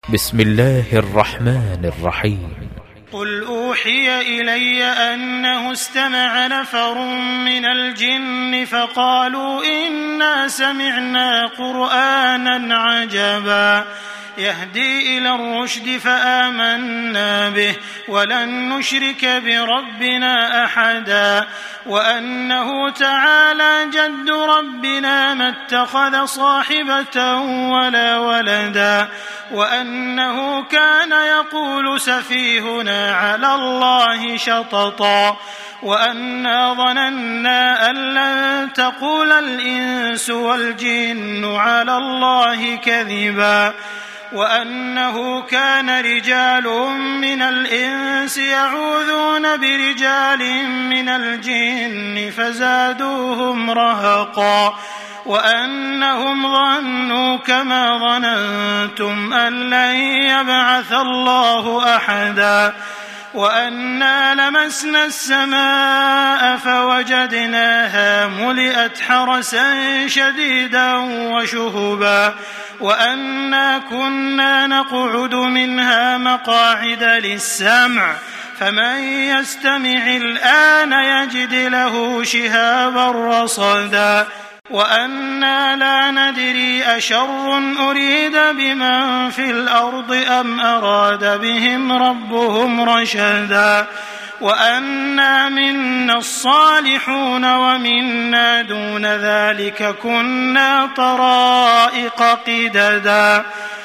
بسم الله الرحمن الرحيم. قل أوحي إلي أنه استمع نفر من الجن فقالوا إنا سمعنا قرآنا عجبا يهدي إلى الرشد فآمنا به ولن نشرك بربنا أحدا وأنه تعالى جد ربنا ما اتخذ صاحبة ولا ولدا وأنه كان يقول سفيهنا على الله شططا وأنا ظننا أن لن تقول الإنس والجن على الله كذبا وأنه كان رجال من الإنس يعوذون برجال من الجن فزادوهم رهقا وأنهم ظنوا كما ظننتم أن لن يبعث الله أحدا وأنا لمسنا السماء فوجدناها ملئت حرسا شديدا وشهبا وأنا كنا نقعد منها مقاعد للسمع فمن يستمع الآن يجد له شهابا رصدا وأنا لا ندري أشر أريد بمن في الأرض أم أراد بهم ربهم رشدا وأنا منا الصالحون ومنا دون ذلك كنا طرائق قددا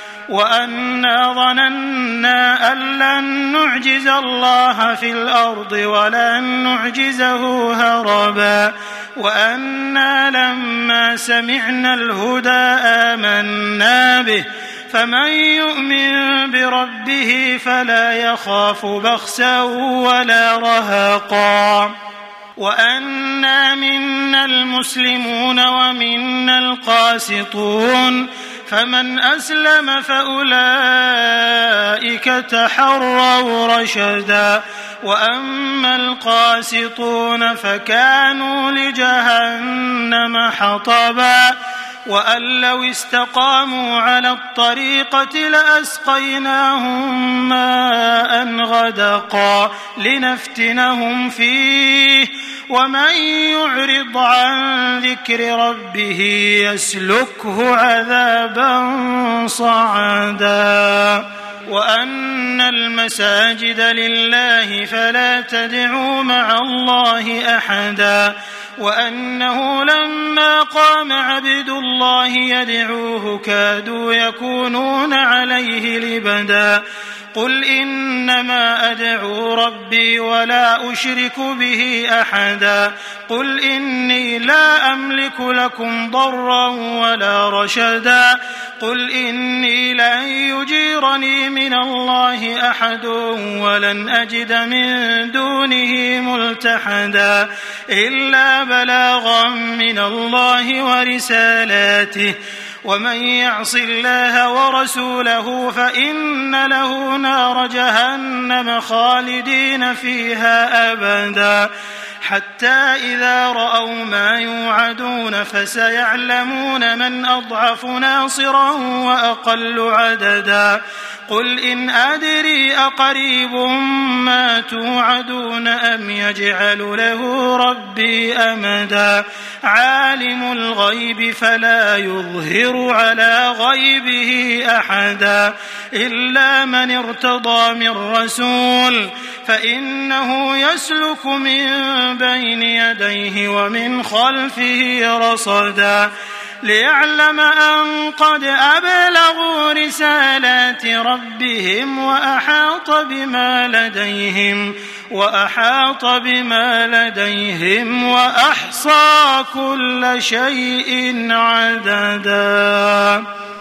وأنا ظننا أن لن نعجز الله في الأرض ولن نعجزه هربا وأنا لما سمعنا الهدى آمنا به فمن يؤمن بربه فلا يخاف بخسا ولا رهقا وأنا منا المسلمون ومنا القاسطون فمن أسلم فأولئك تحروا رشدا وأما القاسطون فكانوا لجهنم حطبا وأن لو استقاموا على الطريقة لأسقيناهم ماء غدقا لنفتنهم فيه ومن يعرض عن ذكر ربه يسلكه عذابا صعدا وأن المساجد لله فلا تدعوا مع الله أحدا وأنه لما قام عبد الله يدعوه كادوا يكونون عليه لبدا قل إنما أدعو ربي ولا أشرك به أحدا قل إني لا أملك لكم ضرا ولا رشدا قل إني لن يجيرني من الله أحد ولن أجد من دونه ملتحدا إلا بلاغا من الله ورسالاته ومن يعص الله ورسوله فإن له نار جهنم خالدين فيها أبدا حتى إذا رأوا ما يوعدون فسيعلمون من أضعف ناصرا وأقل عددا قل إن أدري أقريب ما توعدون أم يجعل له ربي أمدا عالم الغيب فلا يظهر على غيبه أحدا إلا من ارتضى من رسول فإنه يسلك من بين يديه ومن خلفه رصدا ليعلم أن قد أبلغوا رسالات ربهم وأحاط بما لديهم وأحصى كل شيء عددا.